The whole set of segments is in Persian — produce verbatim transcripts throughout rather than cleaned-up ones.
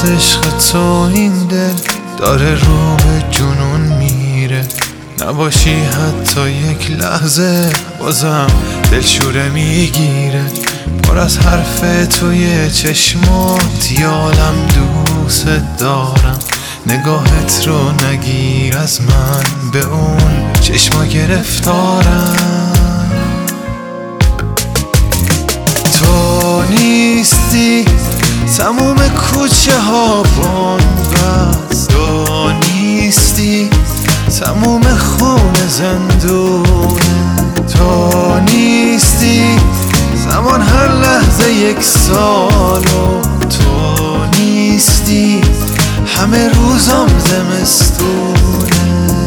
از عشق تو این دل داره رو به جنون میره. نباشی حتی یک لحظه بازم دلشوره میگیره. پر از حرف توی چشمات یالم دوست دارم. نگاهت رو نگیر از من، به اون چشما گرفتارم. تو نیستی تموم کوچه ها بنبست، تو نیستی تموم خون زندون، تو نیستی زمان هر لحظه یک سال و تو نیستی همه روزم زمستونه.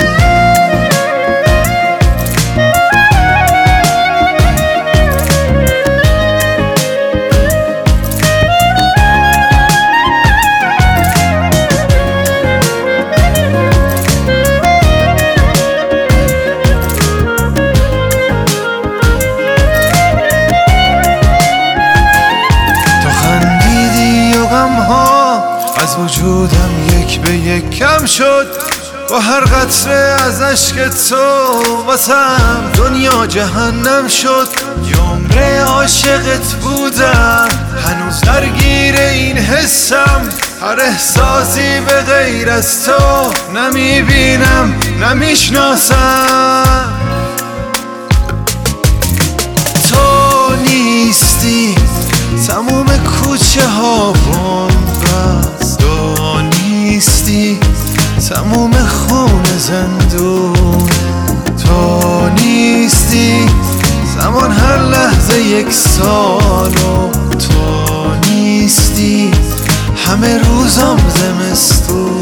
از وجودم یک به یک کم شد با هر قطره از عشق تو. واسم دنیا جهنم شد. یه عاشقت بودم هنوز درگیر این حسم. هر احساسی به غیر از تو نمیبینم نمیشناسم. تو نیستی تموم کوچه ها بنبست، تو نیستی تموم خون زندون، تو نیستی زمان هر لحظه یک سال و تو نیستی همه روزم زمستون.